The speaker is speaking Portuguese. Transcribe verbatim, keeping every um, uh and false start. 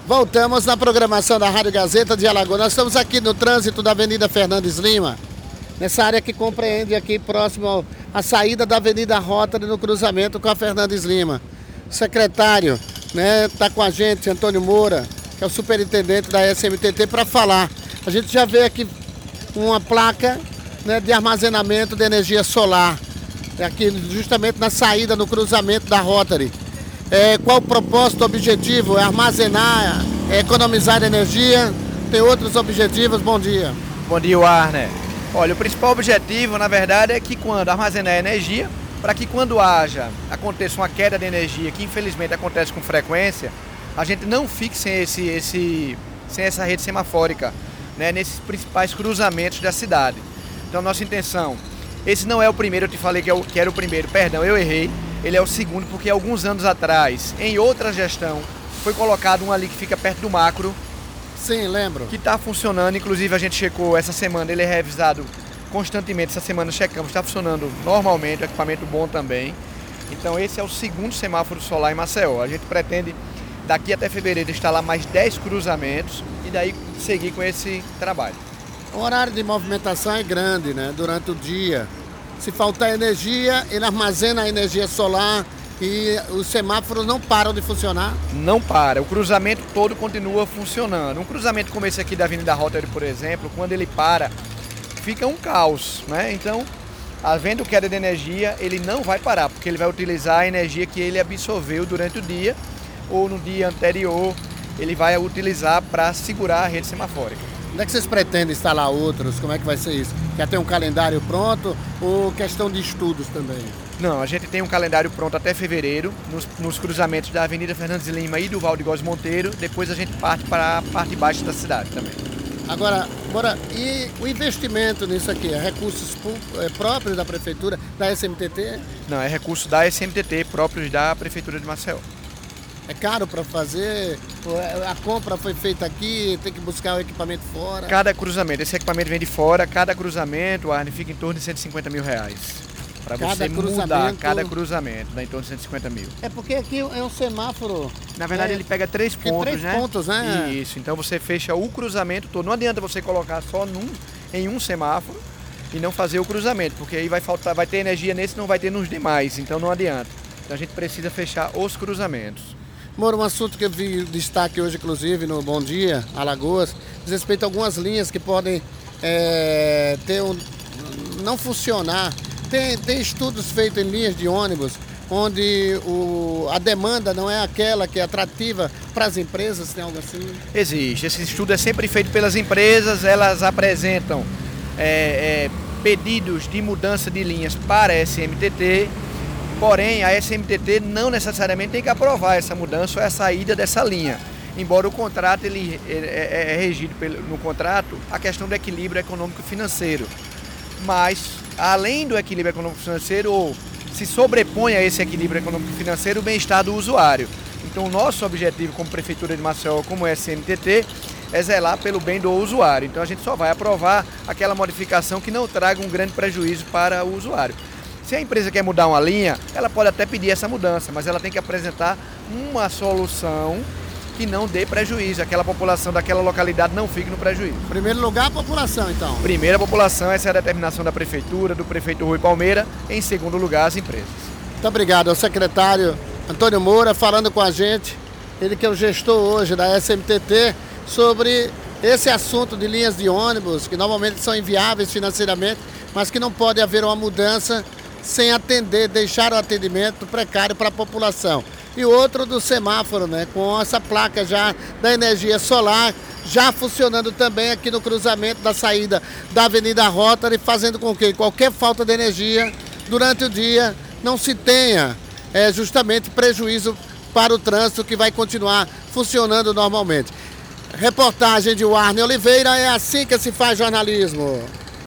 Voltamos na programação da Rádio Gazeta de Alagoas. Nós estamos aqui no trânsito da Avenida Fernandes Lima, nessa área que compreende aqui próximo à saída da Avenida Rotary, no cruzamento com a Fernandes Lima. O secretário, né, está com a gente, Antônio Moura, que é o superintendente da S M T T, para falar. A gente já vê aqui uma placa, né, de armazenamento de energia solar, aqui justamente na saída, no cruzamento da Rotary. É, qual o propósito, o objetivo? É armazenar, é economizar energia? Tem outros objetivos? Bom dia. Bom dia, Warner. Olha, o principal objetivo, na verdade, é que quando armazenar energia, para que quando haja, aconteça uma queda de energia, que infelizmente acontece com frequência, a gente não fique sem, esse, esse, sem essa rede semafórica, né, nesses principais cruzamentos da cidade. Então, nossa intenção, esse não é o primeiro, eu te falei que, é o, que era o primeiro, perdão, eu errei. Ele é o segundo porque alguns anos atrás, em outra gestão, foi colocado um ali que fica perto do macro. Sim, lembro. Que está funcionando, inclusive a gente checou essa semana, ele é revisado constantemente, essa semana checamos, está funcionando normalmente, equipamento bom também. Então esse é o segundo semáforo solar em Maceió. A gente pretende, daqui até fevereiro, instalar mais dez cruzamentos e daí seguir com esse trabalho. O horário de movimentação é grande, né? Durante o dia. Se faltar energia, ele armazena a energia solar e os semáforos não param de funcionar? Não para, o cruzamento todo continua funcionando. Um cruzamento como esse aqui da Avenida Rotary, por exemplo, quando ele para, fica um caos, né? Então, havendo queda de energia, ele não vai parar, porque ele vai utilizar a energia que ele absorveu durante o dia ou no dia anterior, ele vai utilizar para segurar a rede semafórica. Onde é que vocês pretendem instalar outros? Como é que vai ser isso? Já tem um calendário pronto ou questão de estudos também? Não, a gente tem um calendário pronto até fevereiro, nos, nos cruzamentos da Avenida Fernandes Lima e do Val de Góes Monteiro. Depois a gente parte para a parte baixa da cidade também. Agora, bora, e o investimento nisso aqui? É recursos é, próprios da Prefeitura, da S M T T? Não, é recurso da S M T T, próprios da Prefeitura de Maceió. É caro para fazer? A compra foi feita aqui, tem que buscar o equipamento fora? Cada cruzamento, esse equipamento vem de fora, cada cruzamento, Arne, fica em torno de cento e cinquenta mil reais. Para você mudar cada cruzamento, dá em torno de cento e cinquenta mil. É porque aqui é um semáforo... Na verdade, é, ele pega três pontos, três né? pontos, né? Isso, então você fecha o cruzamento todo. Não adianta você colocar só num, em um semáforo e não fazer o cruzamento, porque aí vai faltar, vai ter energia nesse, não vai ter nos demais, então não adianta. Então a gente precisa fechar os cruzamentos. Moro, um assunto que eu vi destaque hoje, inclusive, no Bom Dia, Alagoas, diz respeito a algumas linhas que podem é, ter um, não funcionar. Tem, tem estudos feitos em linhas de ônibus, onde o, a demanda não é aquela que é atrativa para as empresas, tem algo assim? Existe. Esse estudo é sempre feito pelas empresas, elas apresentam é, é, pedidos de mudança de linhas para a S M T T, porém a S M T T não necessariamente tem que aprovar essa mudança ou a saída dessa linha. Embora o contrato, ele é, é regido pelo, no contrato, a questão do equilíbrio econômico-financeiro. Mas, além do equilíbrio econômico-financeiro, ou se sobrepõe a esse equilíbrio econômico-financeiro o bem-estar do usuário. Então, o nosso objetivo como Prefeitura de Maceió, como S M T T, é zelar pelo bem do usuário. Então, a gente só vai aprovar aquela modificação que não traga um grande prejuízo para o usuário. Se a empresa quer mudar uma linha, ela pode até pedir essa mudança, mas ela tem que apresentar uma solução que não dê prejuízo, aquela população daquela localidade não fique no prejuízo. Em primeiro lugar, a população, então. Primeira, a população, essa é a determinação da Prefeitura, do prefeito Rui Palmeira. Em segundo lugar, as empresas. Muito obrigado ao secretário Antônio Moura, falando com a gente, ele que é o gestor hoje da S M T T, sobre esse assunto de linhas de ônibus, que normalmente são inviáveis financeiramente, mas que não pode haver uma mudança sem atender, deixar o atendimento precário para a população. E outro do semáforo, né, com essa placa já da energia solar, já funcionando também aqui no cruzamento da saída da Avenida Rotary, fazendo com que qualquer falta de energia durante o dia não se tenha é, justamente prejuízo para o trânsito, que vai continuar funcionando normalmente. Reportagem de Warner Oliveira, é assim que se faz jornalismo.